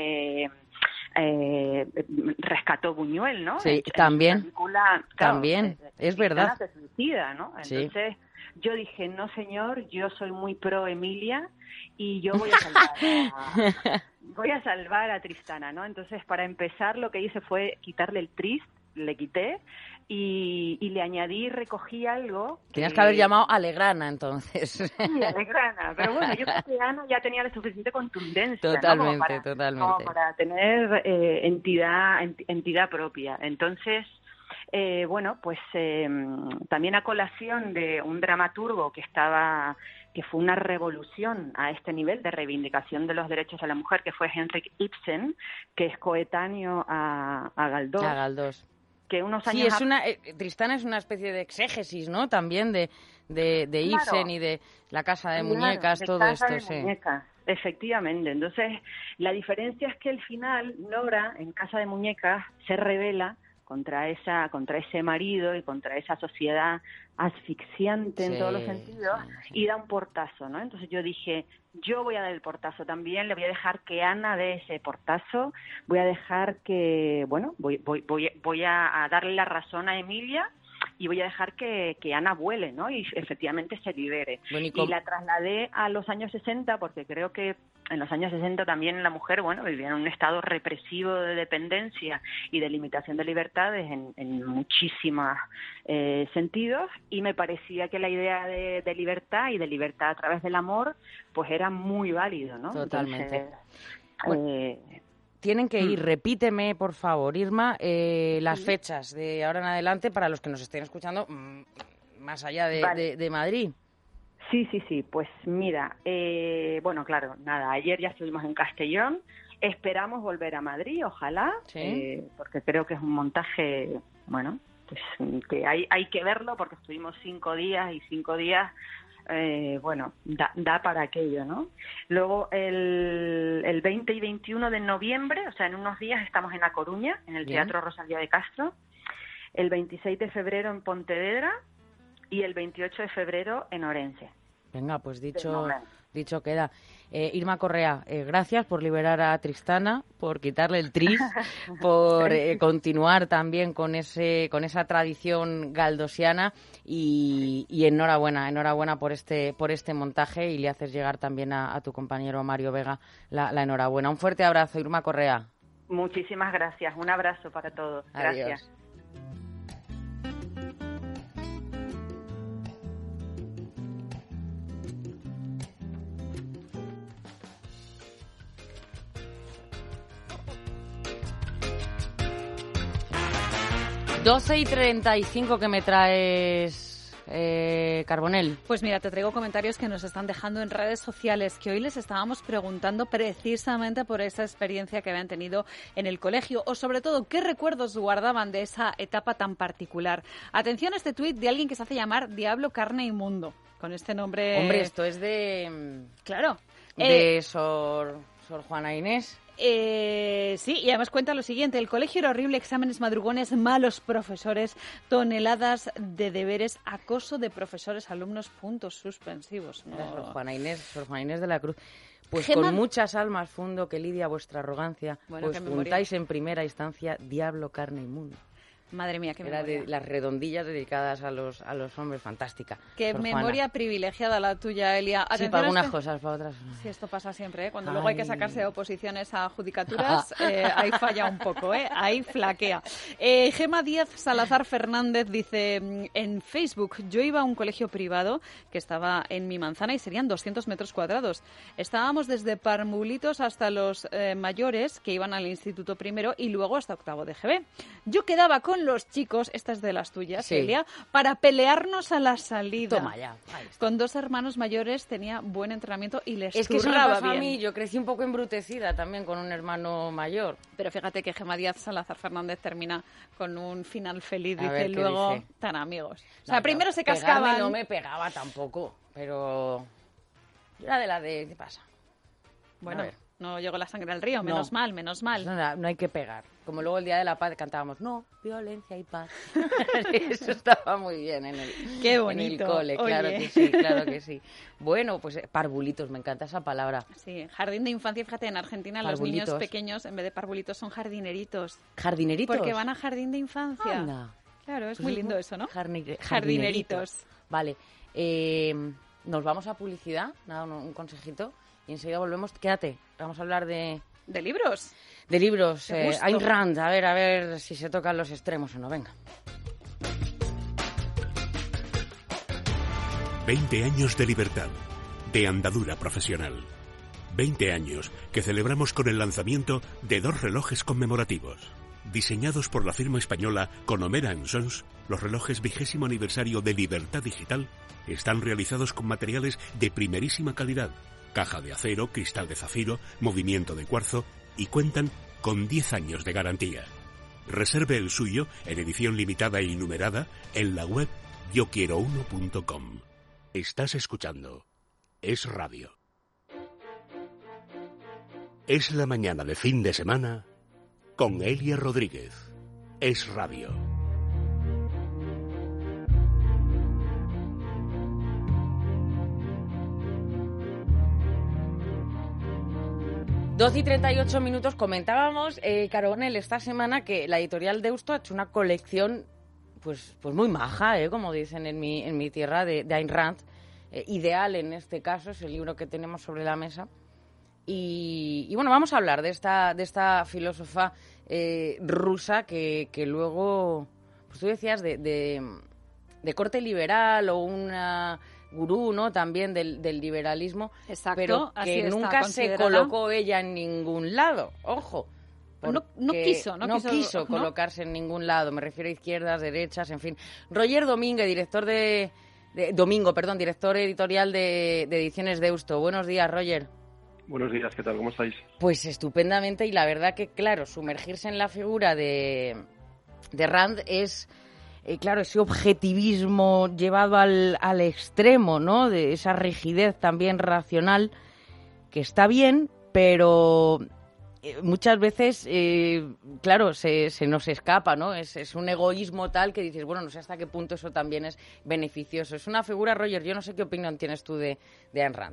S5: rescató Buñuel, ¿no?
S2: Sí, también.
S5: Película,
S2: también, es verdad.
S5: Se suicida, ¿no? Entonces
S2: sí.
S5: Yo dije, no señor, yo soy muy pro Emilia y yo voy a salvar a Tristana, ¿no? Entonces, para empezar, lo que hice fue quitarle el trist, le quité y le añadí, recogí algo.
S2: Tenías que haber llamado Alegrana, entonces.
S5: Sí, Alegrana, pero bueno, yo creo que Ana ya tenía la suficiente contundencia,
S2: totalmente,
S5: ¿no?
S2: totalmente.
S5: Como para tener entidad propia. Entonces, pues también a colación de un dramaturgo que fue una revolución a este nivel de reivindicación de los derechos de la mujer, que fue Henrik Ibsen, que es coetáneo a Galdós.
S2: A Galdós.
S5: Que unos años
S2: Tristana es una especie de exégesis, ¿no? También de Ibsen, claro, y de La casa de muñecas, todo esto, sí.
S5: Muñecas. Efectivamente. Entonces, la diferencia es que al final Nora, en Casa de Muñecas, se rebela contra ese marido y contra esa sociedad asfixiante en todos los sentidos, y da un portazo, ¿no? Entonces yo dije, yo voy a dar el portazo también, le voy a dejar que Ana dé ese portazo, voy a dejar que, voy a darle la razón a Emilia y voy a dejar que Ana vuele, ¿no? Y efectivamente se libere. Y la trasladé a los años 60 porque creo que en los años 60 también la mujer, vivía en un estado represivo de dependencia y de limitación de libertades en muchísimos sentidos, y me parecía que la idea de libertad y de libertad a través del amor, pues era muy válido, ¿no?
S2: Totalmente.
S5: Entonces,
S2: tienen que ir, repíteme, por favor, Irma, las fechas de ahora en adelante para los que nos estén escuchando más allá de Madrid.
S5: Sí. Pues mira, bueno, claro, nada, ayer ya estuvimos en Castellón. Esperamos volver a Madrid, ojalá,
S2: ¿Sí?
S5: porque creo que es un montaje, bueno, pues que hay que verlo porque estuvimos 5 días y 5 días, bueno, da para aquello, ¿no? Luego el 20 y 21 de noviembre, o sea, en unos días estamos en A Coruña, en el
S2: Bien.
S5: Teatro Rosalía de Castro, el 26 de febrero en Pontevedra y el 28 de febrero en Orense.
S2: Venga, pues
S5: De
S2: dicho
S5: momento.
S2: queda. Irma Correa, gracias por liberar a Tristana, por quitarle el tris, por continuar también con esa tradición galdosiana y enhorabuena por este montaje, y le haces llegar también a tu compañero Mario Vega la enhorabuena. Un fuerte abrazo, Irma Correa.
S5: Muchísimas gracias. Un abrazo para todos. Gracias.
S2: Adiós. Doce y 35 que me traes, Carbonell.
S3: Pues mira, te traigo comentarios que nos están dejando en redes sociales, que hoy les estábamos preguntando precisamente por esa experiencia que habían tenido en el colegio, o sobre todo, qué recuerdos guardaban de esa etapa tan particular. Atención a este tuit de alguien que se hace llamar Diablo, Carne y Mundo, con este nombre...
S2: Hombre, esto es de...
S3: Claro.
S2: De Sor Juana Inés.
S3: Sí, y además cuenta lo siguiente: el colegio era horrible, exámenes madrugones, malos profesores, toneladas de deberes, acoso de profesores, alumnos, puntos suspensivos. No.
S2: Sor Juana Inés de la Cruz. Pues
S3: Gemma...
S2: con muchas almas fundo que lidia vuestra arrogancia,
S3: Bueno,
S2: pues juntáis en primera instancia diablo, carne y mundo.
S3: Madre mía, qué
S2: Era
S3: memoria.
S2: de las redondillas dedicadas a los hombres, fantástica.
S3: Qué
S2: Sor
S3: memoria
S2: Juana.
S3: privilegiada la tuya, Elia.
S2: Sí,
S3: Atención
S2: para
S3: a
S2: algunas
S3: este...
S2: cosas, para otras no.
S3: Sí, esto pasa siempre, ¿eh? Cuando
S2: Ay.
S3: luego hay que sacarse oposiciones a judicaturas, ahí falla un poco, ahí flaquea. Gema Díaz Salazar Fernández dice en Facebook: yo iba a un colegio privado que estaba en mi manzana y serían 200 metros cuadrados. Estábamos desde parvulitos hasta los mayores que iban al instituto primero y luego hasta octavo de GB. Yo quedaba con los chicos, esta es de las tuyas,
S2: Sí.
S3: Elia, para pelearnos a la salida.
S2: Toma ya. Ahí está.
S3: Con 2 hermanos mayores tenía buen entrenamiento y les
S2: Es que eso me
S3: zurraba
S2: pasó a
S3: bien.
S2: mí. Yo crecí un poco embrutecida también con un hermano mayor.
S3: Pero fíjate que Gema Díaz Salazar Fernández termina con un final feliz.
S2: A
S3: Dice
S2: ver, ¿qué
S3: luego,
S2: dice?
S3: tan amigos. O sea,
S2: No,
S3: primero
S2: yo
S3: se
S2: pegarme
S3: cascaban.
S2: no me pegaba tampoco, pero yo era de la de... ¿Qué pasa?
S3: Bueno,
S2: A ver.
S3: no llegó la sangre al río,
S2: No.
S3: menos mal, menos mal.
S2: No hay que pegar. Como luego el Día de la Paz cantábamos, no, violencia y paz. Eso estaba muy bien en el,
S3: Qué
S2: en el
S3: bonito.
S2: cole, claro
S3: Oye.
S2: que sí, claro que sí. Bueno, pues parvulitos, me encanta esa palabra.
S3: Sí, jardín de infancia, fíjate, en Argentina los niños
S2: Parvulitos.
S3: pequeños, en vez de parvulitos, son jardineritos.
S2: ¿Jardineritos?
S3: Porque van a jardín de infancia.
S2: Anda.
S3: Claro, es
S2: Pues
S3: muy lindo eso, ¿no?
S2: Jardineritos. Vale. Nos vamos a publicidad, nada, un consejito, y enseguida volvemos. Quédate, vamos a hablar de
S3: libros.
S2: De libros.
S3: Qué gusto.
S2: Ayn Rand, a ver si se tocan los extremos o no. Venga.
S1: 20 años de libertad, de andadura profesional. 20 años que celebramos con el lanzamiento de 2 relojes conmemorativos. Diseñados por la firma española Conomera & Sons, los relojes 20º aniversario de Libertad Digital están realizados con materiales de primerísima calidad, caja de acero, cristal de zafiro, movimiento de cuarzo y cuentan con 10 años de garantía. Reserve el suyo en edición limitada y numerada en la web yoquierouno.com. Estás escuchando Es Radio. Es la mañana de fin de semana con Elia Rodríguez. Es Radio.
S2: Doce y 38 minutos. Comentábamos, Caronel, esta semana que la editorial Deusto ha hecho una colección pues muy maja, como dicen en mi tierra, de Ayn Rand. Ideal en este caso, es el libro que tenemos sobre la mesa. Y bueno, vamos a hablar de esta filósofa rusa que luego, pues tú decías, de corte liberal o una gurú, ¿no? También del liberalismo.
S3: Exacto,
S2: pero
S3: así
S2: que
S3: está
S2: nunca se
S3: considerada.
S2: colocó ella en ningún lado. Ojo.
S3: No quiso
S2: colocarse en ningún lado. Me refiero a izquierdas, derechas, en fin. Roger Domínguez, director de Domingo, director editorial de Ediciones Deusto. Buenos días, Roger.
S6: Buenos días, ¿qué tal? ¿Cómo estáis?
S2: Pues estupendamente, y la verdad que, claro, sumergirse en la figura de Rand es, claro, ese objetivismo llevado al extremo, ¿no? De esa rigidez también racional, que está bien, pero muchas veces, claro, se nos escapa, ¿no? Es un egoísmo tal que dices, bueno, no sé hasta qué punto eso también es beneficioso. Es una figura, Roger, yo no sé qué opinión tienes tú de Ayn Rand.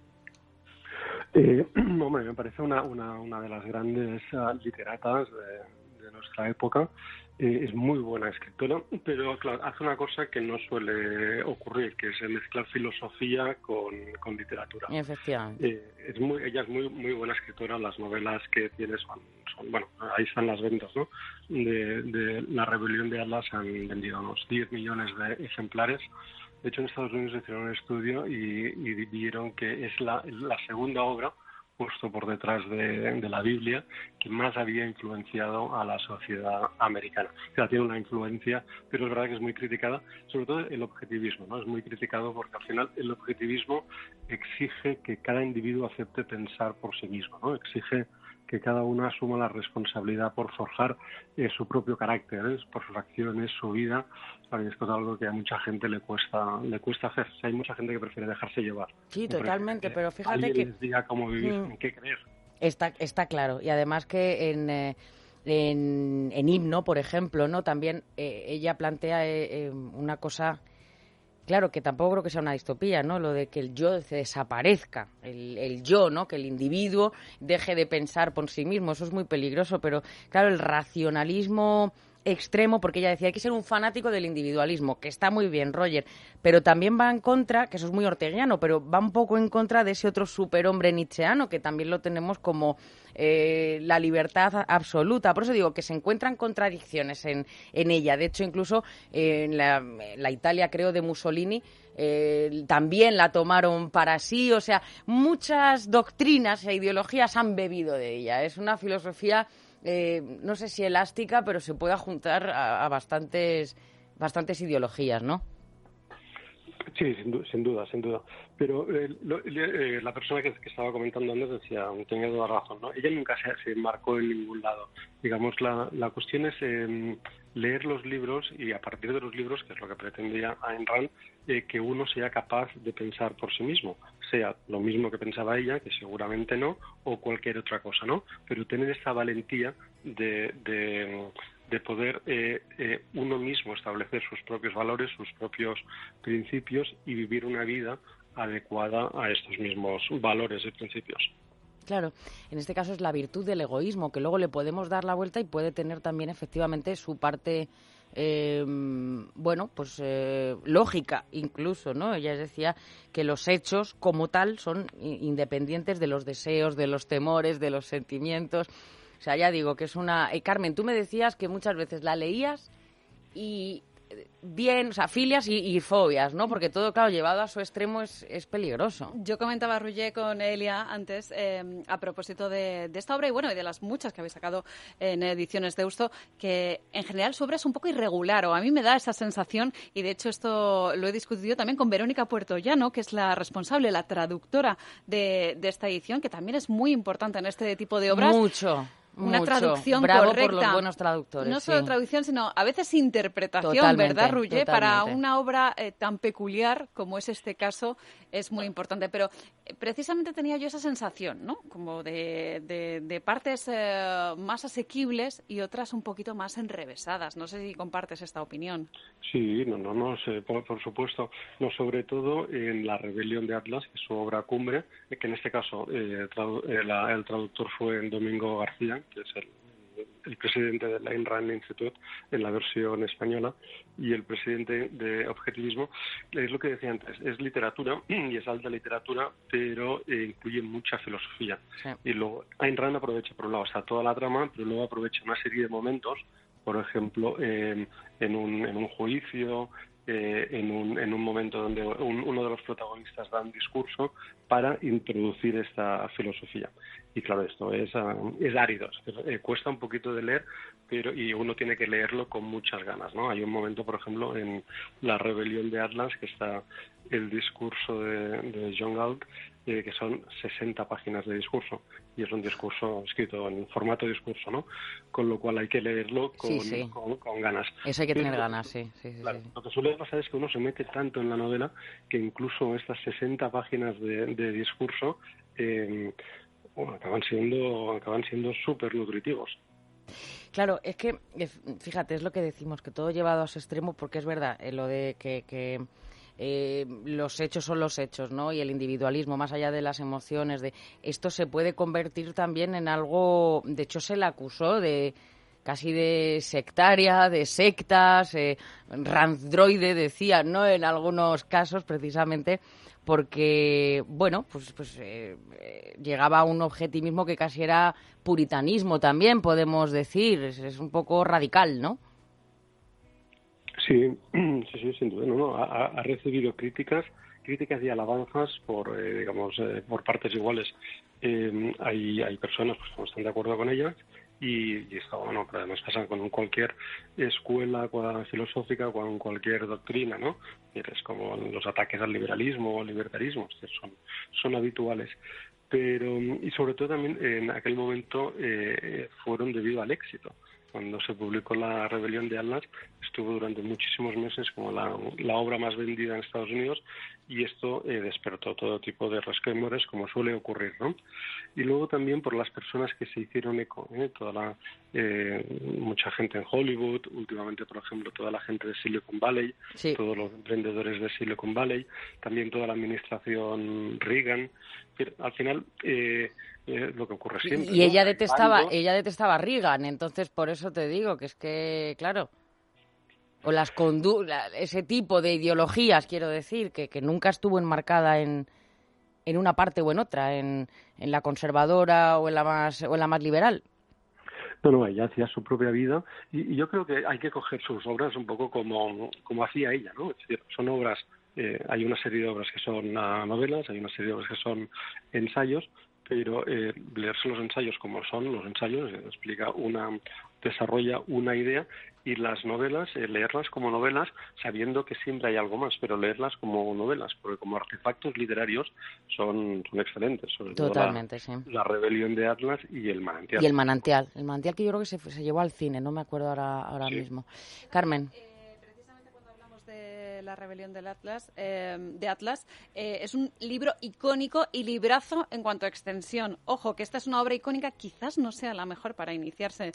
S6: Hombre, me parece una de las grandes literatas de nuestra época. Es muy buena escritora, pero claro, hace una cosa que no suele ocurrir, que es mezclar filosofía con literatura.
S2: Efectivamente.
S6: Ella es muy buena escritora. Las novelas que tiene son bueno, ahí están las ventas, ¿no? De La rebelión de Atlas han vendido unos 10 millones de ejemplares. De hecho, en Estados Unidos hicieron un estudio y vieron que es la segunda obra, justo por detrás de la Biblia, que más había influenciado a la sociedad americana. O sea, tiene una influencia, pero es verdad que es muy criticada, sobre todo el objetivismo, ¿no? Es muy criticado porque al final el objetivismo exige que cada individuo acepte pensar por sí mismo, ¿no? Exige que cada uno asuma la responsabilidad por forjar su propio carácter, por sus acciones, su vida. Y esto es algo que a mucha gente le cuesta hacer. O sea, hay mucha gente que prefiere dejarse llevar.
S2: Sí, totalmente, pero fíjate
S6: alguien
S2: que
S6: les diga cómo vivir, en qué creer.
S2: Está claro, y además que en Himno, por ejemplo, ¿no? También ella plantea una cosa. Claro, que tampoco creo que sea una distopía, ¿no? Lo de que el yo se desaparezca, el yo, ¿no? Que el individuo deje de pensar por sí mismo. Eso es muy peligroso, pero claro, el racionalismo extremo, porque ella decía hay que ser un fanático del individualismo, que está muy bien, Roger, pero también va en contra, que eso es muy orteguiano, pero va un poco en contra de ese otro superhombre nietzscheano, que también lo tenemos como la libertad absoluta. Por eso digo que se encuentran contradicciones en ella. De hecho, incluso en la Italia, creo, de Mussolini, también la tomaron para sí. O sea, muchas doctrinas e ideologías han bebido de ella. Es una filosofía, no sé si elástica, pero se puede juntar a bastantes ideologías, ¿no?
S6: Sí, sin duda. Pero la persona que estaba comentando antes decía, tenía toda razón, ¿no? Ella nunca se marcó en ningún lado. Digamos, la cuestión es leer los libros y a partir de los libros, que es lo que pretendía Ayn Rand, que uno sea capaz de pensar por sí mismo, sea lo mismo que pensaba ella, que seguramente no, o cualquier otra cosa, ¿no? Pero tener esa valentía de poder uno mismo establecer sus propios valores, sus propios principios y vivir una vida adecuada a estos mismos valores y principios.
S2: Claro, en este caso es la virtud del egoísmo, que luego le podemos dar la vuelta y puede tener también efectivamente su parte, lógica incluso, ¿no? Ella decía que los hechos como tal son independientes de los deseos, de los temores, de los sentimientos. O sea, ya digo que es una... Carmen, tú me decías que muchas veces la leías y bien, o sea, filias y fobias, ¿no? Porque todo, claro, llevado a su extremo es peligroso.
S3: Yo comentaba, Roger, con Elia antes, a propósito de esta obra y bueno, y de las muchas que habéis sacado en Ediciones Deusto, que en general su obra es un poco irregular, o a mí me da esa sensación, y de hecho esto lo he discutido también con Verónica Puertollano, que es la responsable, la traductora de esta edición, que también es muy importante en este tipo de obras.
S2: Mucho.
S3: Traducción
S2: Bravo
S3: correcta.
S2: Por los buenos traductores.
S3: No solo traducción, sino a veces interpretación,
S2: totalmente,
S3: ¿verdad, Roger? Para
S2: totalmente.
S3: una obra tan peculiar como es este caso, es muy importante. Pero precisamente tenía yo esa sensación, ¿no? Como de partes más asequibles y otras un poquito más enrevesadas. No sé si compartes esta opinión.
S6: Sí, no sé, por supuesto. No, sobre todo en La rebelión de Atlas, que es su obra cumbre, que en este caso el traductor fue Domingo García, que es el presidente del Ayn Rand Institute en la versión española, y el presidente de Objetivismo. Es lo que decía antes, es literatura y es alta literatura, pero incluye mucha filosofía.
S2: Sí.
S6: Y luego Ayn Rand aprovecha, por un lado, está toda la trama, pero luego aprovecha una serie de momentos, por ejemplo, en un juicio, en un momento donde uno de los protagonistas da un discurso para introducir esta filosofía. Y claro, esto es árido, cuesta un poquito de leer, y uno tiene que leerlo con muchas ganas, ¿no? Hay un momento, por ejemplo, en La rebelión de Atlas, que está el discurso de John Galt, que son 60 páginas de discurso, y es un discurso escrito en formato discurso, ¿no? Con lo cual hay que leerlo con ganas.
S2: Eso hay que tener ganas, sí.
S6: Claro, lo que suele pasar es que uno se mete tanto en la novela que incluso estas 60 páginas de discurso acaban siendo súper nutritivos.
S2: Claro, es que, fíjate, es lo que decimos, que todo llevado a su extremo, porque es verdad, lo de que los hechos son los hechos, ¿no? Y el individualismo, más allá de las emociones, de esto se puede convertir también en algo. De hecho, se le acusó de casi de sectaria, de sectas, ranzdroide, decía, ¿no? En algunos casos, precisamente, porque, bueno, pues llegaba a un objetivismo que casi era puritanismo también, podemos decir. Es un poco radical, ¿no?
S6: Sí, sin duda. No, ha recibido críticas y alabanzas por partes iguales. Hay personas que no están de acuerdo con ellas y esto, bueno, pero además pasa con cualquier escuela filosófica, con cualquier doctrina, ¿no? Es como los ataques al liberalismo o libertarismo, son habituales. Pero, y sobre todo también en aquel momento fueron debido al éxito. Cuando se publicó La rebelión de Atlas, estuvo durante muchísimos meses como la obra más vendida en Estados Unidos, y esto despertó todo tipo de resquemores, como suele ocurrir, ¿no? Y luego también por las personas que se hicieron eco, mucha gente en Hollywood, últimamente, por ejemplo, toda la gente de Silicon Valley, sí, todos los emprendedores de Silicon Valley, también toda la administración Reagan. Al final, lo que ocurre siempre.
S2: Y ¿no? ella detestaba a Reagan, entonces por eso te digo que es que, claro, o ese tipo de ideologías, quiero decir, que nunca estuvo enmarcada en una parte o en otra, en la conservadora o en la más liberal.
S6: No, ella hacía su propia vida y yo creo que hay que coger sus obras un poco como hacía ella, ¿no? Es decir, son obras, hay una serie de obras que son novelas, hay una serie de obras que son ensayos, pero leerse los ensayos como son los ensayos, desarrolla una idea, y las novelas, leerlas como novelas, sabiendo que siempre hay algo más, pero leerlas como novelas, porque como artefactos literarios son excelentes, sobre
S2: totalmente,
S6: todo
S2: sí.
S6: La rebelión de Atlas y El manantial.
S2: Y El manantial que yo creo que se llevó al cine, no me acuerdo ahora sí. mismo. Carmen.
S3: La rebelión del Atlas, es un libro icónico y librazo en cuanto a extensión. Ojo, que esta es una obra icónica, quizás no sea la mejor para iniciarse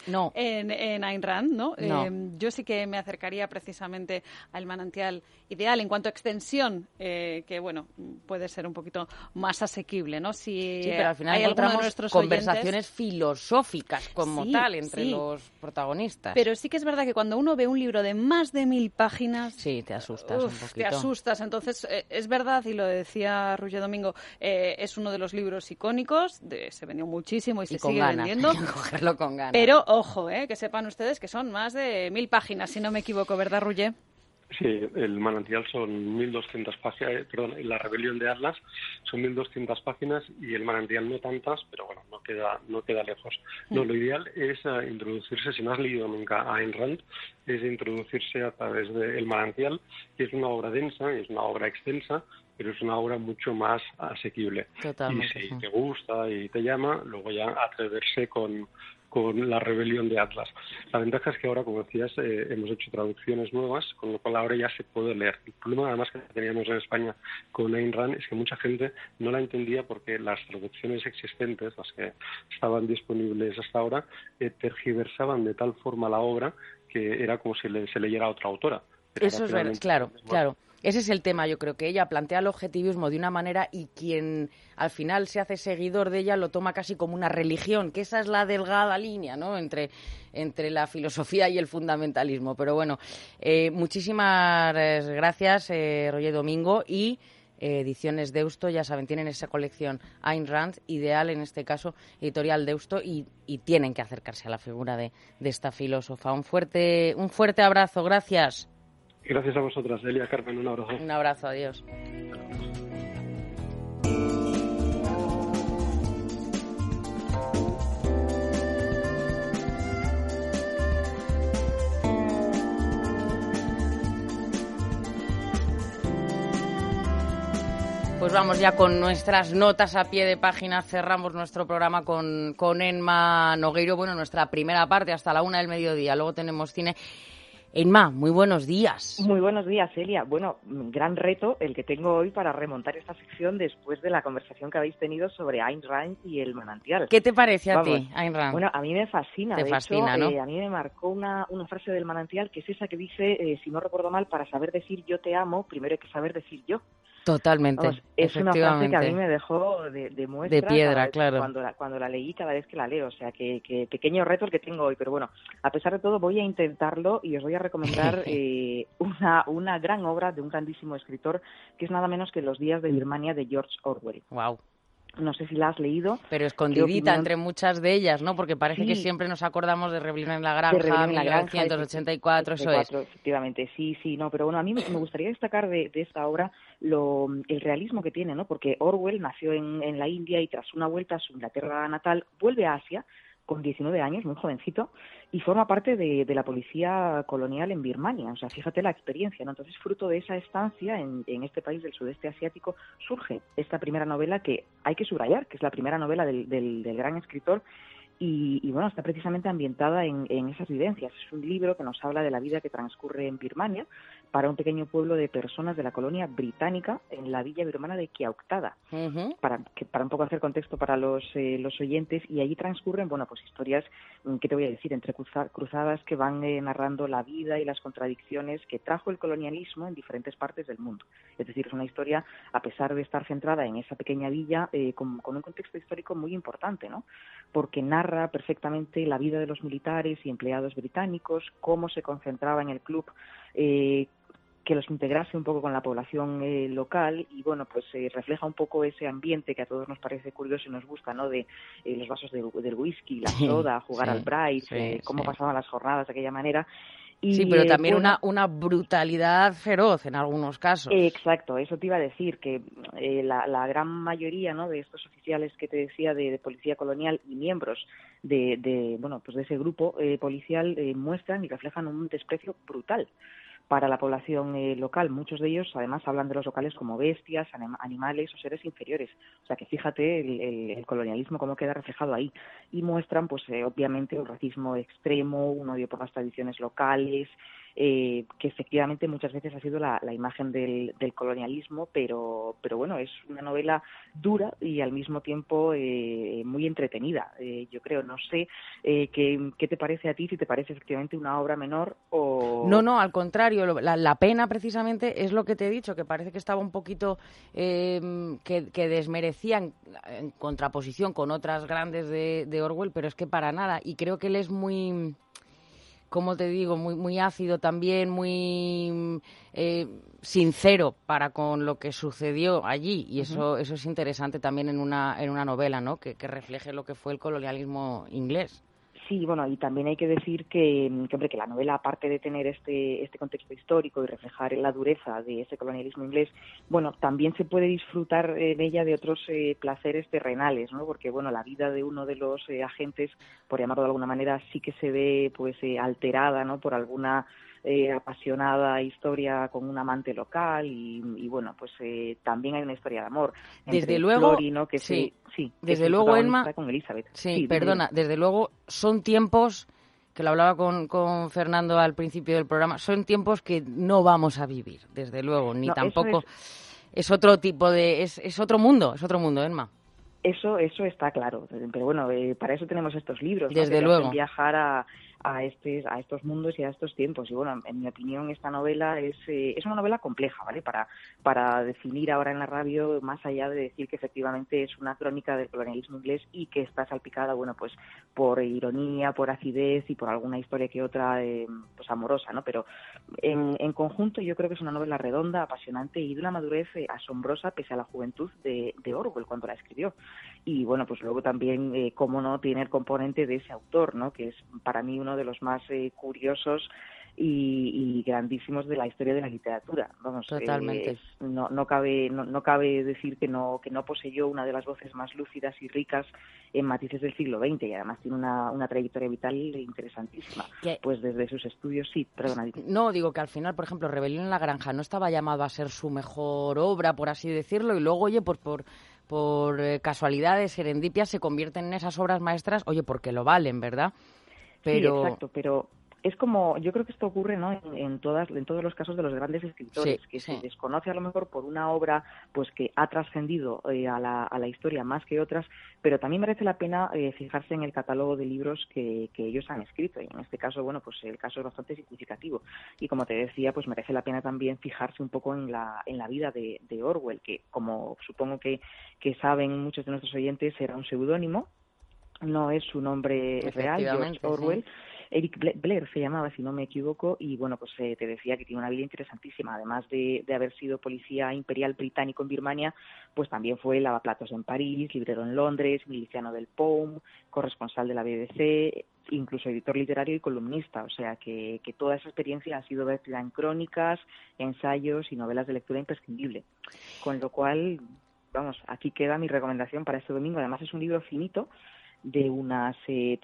S3: en Ayn Rand, ¿no? Yo sí que me acercaría precisamente al manantial ideal en cuanto a extensión, que bueno, puede ser un poquito más asequible, ¿no? Sí,
S2: pero al final encontramos conversaciones filosóficas como tal entre los protagonistas.
S3: Pero sí que es verdad que cuando uno ve un libro de más de 1000 páginas...
S2: Sí, te asustas.
S3: Te asustas. Entonces, es verdad, y lo decía Roger Domingo, es uno de los libros icónicos, se vendió muchísimo y se sigue vendiendo.
S2: Hay que cogerlo con ganas.
S3: Pero, ojo, que sepan ustedes que son más de 1000 páginas, si no me equivoco, ¿verdad, Roger?
S6: Sí, el manantial son 1200 páginas, La rebelión de Atlas son 1200 páginas y el manantial no tantas, pero bueno, no queda lejos. No, lo ideal es introducirse, si no has leído nunca a Ayn Rand, es introducirse a través del manantial, que es una obra densa, es una obra extensa, pero es una obra mucho más asequible.
S2: Totalmente,
S6: y si te gusta y te llama, luego ya atreverse con La rebelión de Atlas. La ventaja es que ahora, como decías, hemos hecho traducciones nuevas, con lo cual ahora ya se puede leer. El problema, además, que teníamos en España con Ayn Rand es que mucha gente no la entendía porque las traducciones existentes, las que estaban disponibles hasta ahora, tergiversaban de tal forma la obra que era como si se leyera a otra autora.
S2: Eso es verdad, claro. Ese es el tema, yo creo que ella plantea el objetivismo de una manera y quien al final se hace seguidor de ella lo toma casi como una religión, que esa es la delgada línea, ¿no?, entre la filosofía y el fundamentalismo. Pero bueno, muchísimas gracias, Roger Domingo, y Ediciones Deusto, ya saben, tienen esa colección Ayn Rand, ideal en este caso, editorial Deusto, y tienen que acercarse a la figura de esta filósofa. Un fuerte abrazo, gracias.
S6: Gracias a vosotras, Delia, Carmen, un abrazo.
S2: Un abrazo, adiós. Pues vamos ya con nuestras notas a pie de página. Cerramos nuestro programa con Enma Nogueiro. Bueno, nuestra primera parte hasta la 1 del mediodía. Luego tenemos cine. Enma, muy buenos días.
S7: Muy buenos días, Celia. Bueno, gran reto el que tengo hoy para remontar esta sección después de la conversación que habéis tenido sobre Ayn Rand y el manantial.
S2: ¿Qué te parece a ti, Ayn Rand?
S7: Bueno, a mí me fascina.
S2: Te fascina,
S7: hecho,
S2: ¿no?
S7: A mí me marcó una frase del manantial que es esa que dice, si no recuerdo mal, para saber decir yo te amo, primero hay que saber decir yo.
S2: Totalmente,
S7: Vamos, es una frase que a mí me dejó de muestra.
S2: De piedra, claro.
S7: Cuando la leí, cada vez que la leo. O sea, que pequeño reto el que tengo hoy. Pero bueno, a pesar de todo, voy a intentarlo y os voy a recomendar una gran obra de un grandísimo escritor, que es nada menos que Los días de Birmania, de George Orwell.
S2: Wow.
S7: No sé si la has leído.
S2: Pero escondidita entre muchas de ellas, ¿no? Porque parece que siempre nos acordamos de Rebelión en la Granja, 1984, eso es.
S7: Efectivamente, sí, no. Pero bueno, a mí me gustaría destacar de esta obra el realismo que tiene, ¿no? Porque Orwell nació en la India y tras una vuelta a su Inglaterra natal vuelve a Asia con 19 años, muy jovencito, y forma parte de la policía colonial en Birmania. O sea, fíjate la experiencia, ¿no? Entonces, fruto de esa estancia en este país del sudeste asiático, surge esta primera novela que hay que subrayar, que es la primera novela del gran escritor, y bueno, está precisamente ambientada en esas vivencias. Es un libro que nos habla de la vida que transcurre en Birmania para un pequeño pueblo de personas de la colonia británica en la villa birmana de Kiauktada. Para un poco hacer contexto para los oyentes, y allí transcurren, bueno, pues historias, ¿qué te voy a decir?, entrecruzadas que van narrando la vida y las contradicciones que trajo el colonialismo en diferentes partes del mundo. Es decir, es una historia, a pesar de estar centrada en esa pequeña villa, con un contexto histórico muy importante, ¿no? Porque narra perfectamente la vida de los militares y empleados británicos, cómo se concentraba en el club que los integrase un poco con la población local, y bueno, pues refleja un poco ese ambiente que a todos nos parece curioso y nos gusta, ¿no? De los vasos del whisky, la soda, jugar al Bright, cómo pasaban las jornadas de aquella manera. Y,
S2: sí, pero también una brutalidad feroz en algunos casos.
S7: Exacto, eso te iba a decir, que la gran mayoría, ¿no?, de estos oficiales que te decía de policía colonial y miembros de ese grupo policial muestran y reflejan un desprecio brutal para la población local. Muchos de ellos, además, hablan de los locales como bestias, animales o seres inferiores. O sea, que fíjate el colonialismo cómo queda reflejado ahí. Y muestran, pues, obviamente, un racismo extremo, un odio por las tradiciones locales, que efectivamente muchas veces ha sido la imagen del colonialismo, pero bueno, es una novela dura y al mismo tiempo muy entretenida, yo creo. No sé qué te parece a ti, si te parece efectivamente una obra menor o...
S2: No, al contrario, la pena precisamente es lo que te he dicho, que parece que estaba un poquito que desmerecían en contraposición con otras grandes de Orwell, pero es que para nada, y creo que él es muy... como te digo, muy ácido también, muy sincero para con lo que sucedió allí, y eso es interesante también en una novela, ¿no?, que refleje lo que fue el colonialismo inglés.
S7: Sí, bueno, y también hay que decir que la novela, aparte de tener este contexto histórico y reflejar la dureza de ese colonialismo inglés, bueno, también se puede disfrutar de ella de otros placeres terrenales, ¿no? Porque, bueno, la vida de uno de los agentes, por llamarlo de alguna manera, sí que se ve, pues, alterada, ¿no?, por alguna apasionada historia con un amante local, y bueno, pues también hay una historia de amor
S2: desde luego,
S7: Flori, ¿no?, que
S2: desde luego, Enma,
S7: con Elizabeth.
S2: Perdona, desde luego son tiempos, que lo hablaba con Fernando al principio del programa, son tiempos que no vamos a vivir, desde luego, ni tampoco es otro tipo de es otro mundo, Enma.
S7: Eso está claro, pero bueno, para eso tenemos estos libros, ¿no?,
S2: desde
S7: que
S2: luego,
S7: viajar a estos mundos y a estos tiempos. Y bueno, en mi opinión, esta novela es una novela compleja, ¿vale? Para definir ahora en la radio, más allá de decir que efectivamente es una crónica del colonialismo inglés y que está salpicada, bueno, pues por ironía, por acidez y por alguna historia que otra, pues amorosa, ¿no? Pero en conjunto yo creo que es una novela redonda, apasionante y de una madurez asombrosa pese a la juventud de Orwell cuando la escribió. Y bueno, pues luego también, cómo no, tiene el componente de ese autor, ¿no?, que es para mí uno de los más curiosos y grandísimos de la historia de la literatura. Vamos,
S2: totalmente.
S7: No cabe decir que no poseyó una de las voces más lúcidas y ricas en matices del siglo XX, y además tiene una trayectoria vital interesantísima. ¿Qué? Pues desde sus estudios, sí, perdona.
S2: No, digo que al final, por ejemplo, Rebelión en la Granja no estaba llamado a ser su mejor obra, por así decirlo, y luego, oye, pues por casualidades, serendipias, se convierten en esas obras maestras, oye, porque lo valen, ¿verdad? Pero...
S7: Sí, exacto, pero es como, yo creo que esto ocurre, ¿no?, en todos los casos de los grandes escritores,
S2: sí,
S7: que
S2: sí.
S7: se desconoce a lo mejor por una obra pues que ha trascendido a la historia más que otras, pero también merece la pena fijarse en el catálogo de libros que ellos han escrito, y en este caso, bueno, pues el caso es bastante significativo, y como te decía, pues merece la pena también fijarse un poco en la vida de Orwell, que como supongo que saben muchos de nuestros oyentes, era un seudónimo, no es su nombre real, George Orwell. Sí. Eric Blair se llamaba, si no me equivoco, y bueno, pues te decía que tiene una vida interesantísima. Además de haber sido policía imperial británico en Birmania, pues también fue lavaplatos en París, librero en Londres, miliciano del POUM, corresponsal de la BBC, incluso editor literario y columnista. O sea que toda esa experiencia ha sido vertida en crónicas, ensayos y novelas de lectura imprescindible. Con lo cual, vamos, aquí queda mi recomendación para este domingo. Además es un libro finito, de unas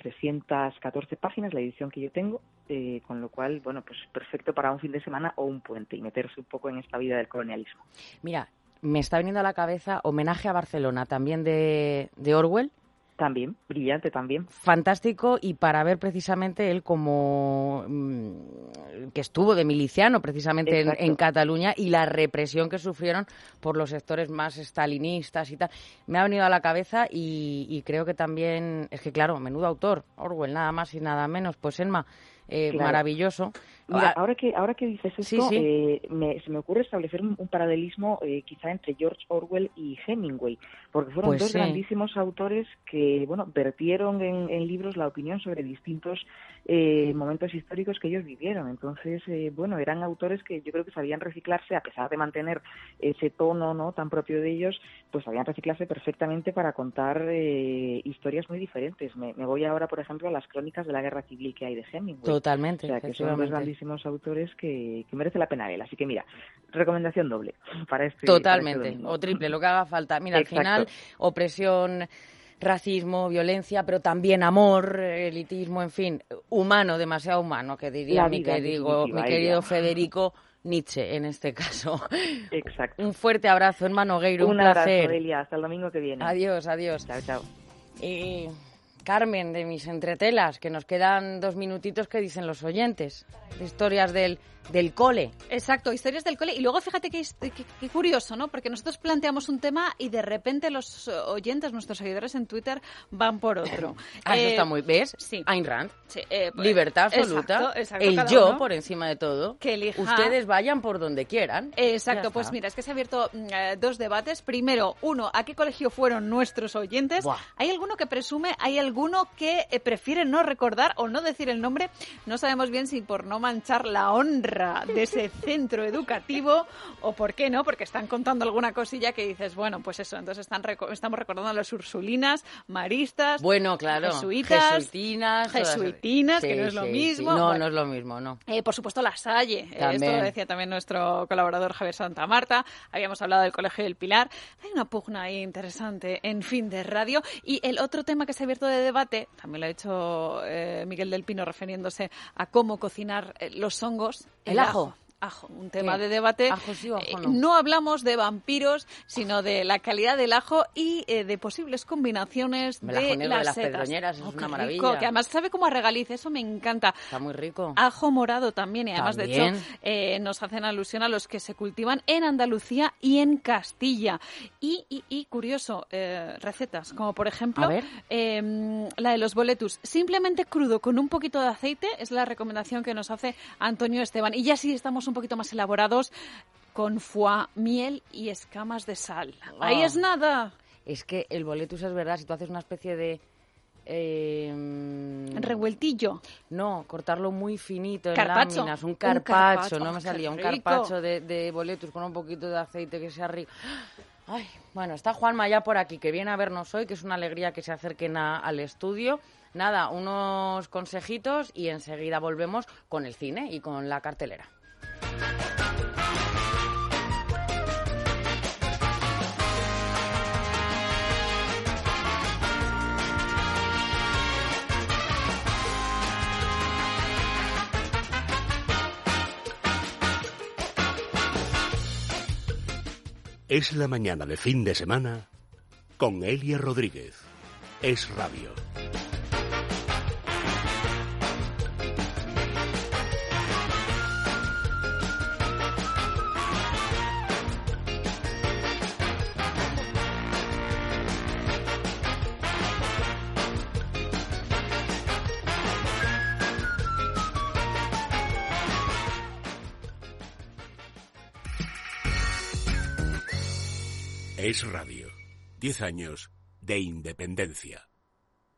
S7: 314 páginas, la edición que yo tengo, con lo cual, bueno, pues perfecto para un fin de semana o un puente y meterse un poco en esta vida del colonialismo.
S2: Mira, me está viniendo a la cabeza Homenaje a Barcelona, también de Orwell.
S7: También, brillante también.
S2: Fantástico, y para ver precisamente él como que estuvo de miliciano precisamente en Cataluña, y la represión que sufrieron por los sectores más estalinistas y tal. Me ha venido a la cabeza y creo que también, es que claro, menudo autor, Orwell, nada más y nada menos. Pues Emma, claro. Maravilloso.
S7: Mira, ahora que dices esto,
S2: sí.
S7: Se me ocurre establecer un paralelismo quizá entre George Orwell y Hemingway, porque fueron dos grandísimos autores que, bueno, vertieron en libros la opinión sobre distintos momentos históricos que ellos vivieron. Entonces, bueno, eran autores que yo creo que sabían reciclarse, a pesar de mantener ese tono, ¿no?, tan propio de ellos, pues sabían reciclarse perfectamente para contar historias muy diferentes. Me voy ahora, por ejemplo, a las crónicas de la guerra civil que hay de Hemingway.
S2: Totalmente.
S7: O sea, que son dos grandísimos autores que merece la pena leer. Así que mira, recomendación doble para este.
S2: Totalmente,
S7: para este domingo.
S2: O triple, lo que haga falta. Mira, al final, opresión, racismo, violencia, pero también amor, elitismo, en fin, humano, demasiado humano, que diría mi querido Federico Nietzsche, en este caso.
S7: Exacto.
S2: Un fuerte abrazo, hermano Nogueiro, un
S7: placer.
S2: placer.
S7: Abrazo, Elia, hasta el domingo que viene.
S2: Adiós.
S7: Chao, chao.
S2: Carmen, de mis entretelas, que nos quedan 2 minutitos, que dicen los oyentes, de historias del cole.
S3: Exacto, historias del cole. Y luego fíjate qué curioso, ¿no? Porque nosotros planteamos un tema y de repente los oyentes, nuestros seguidores en Twitter, van por otro.
S2: Eso está muy... ¿Ves?
S3: Sí.
S2: Ayn Rand.
S3: Sí,
S2: libertad absoluta.
S3: Exacto,
S2: el yo uno, por encima de todo.
S3: Que elija.
S2: Ustedes vayan por donde quieran.
S3: Exacto, pues mira, es que se ha abierto 2 debates. Primero, uno, ¿a qué colegio fueron nuestros oyentes?
S2: Buah.
S3: Hay alguno que presume, hay alguno que prefiere no recordar o no decir el nombre. No sabemos bien si por no manchar la honra de ese centro educativo o por qué no, porque están contando alguna cosilla que dices, bueno, pues eso, entonces estamos recordando a las ursulinas, maristas,
S2: bueno, claro, jesuitinas,
S3: que no es lo mismo.
S2: No,
S3: bueno,
S2: no es lo mismo, no.
S3: Por supuesto, la Salle, esto lo decía también nuestro colaborador Javier Santamarta, habíamos hablado del Colegio del Pilar, hay una pugna ahí interesante en Fin de Radio. Y el otro tema que se ha abierto de debate, también lo ha hecho Miguel del Pino refiriéndose a cómo cocinar los hongos.
S2: El ajo.
S3: Un tema de debate.
S2: ¿Ajo sí o ajo no?
S3: No hablamos de vampiros, sino de la calidad del ajo y de posibles combinaciones de las setas.
S2: Pedroñeras, es una maravilla.
S3: Rico, que además sabe como a regaliz, eso me encanta.
S2: Está muy rico.
S3: Ajo morado también, y además
S2: también.
S3: De hecho nos hacen alusión a los que se cultivan en Andalucía y en Castilla. Y curioso, recetas, como por ejemplo la de los boletus, simplemente crudo con un poquito de aceite, es la recomendación que nos hace Antonio Esteban. Y ya sí estamos un poquito más elaborados, con foie, miel y escamas de sal. Ahí es nada.
S2: Es que el boletus, es verdad, si tú haces una especie de...
S3: revueltillo.
S2: No, cortarlo muy finito en
S3: carpaccio.
S2: Láminas, un carpaccio, no me
S3: qué
S2: salía, un
S3: rico.
S2: carpaccio de boletus con un poquito de aceite, que sea rico. Ay, bueno, está Juanma ya por aquí, que viene a vernos hoy, que es una alegría que se acerquen al estudio. Nada, unos consejitos y enseguida volvemos con el cine y con la cartelera.
S1: Es la mañana de fin de semana con Elia Rodríguez. Es Radio. Es Radio. 10 años de independencia.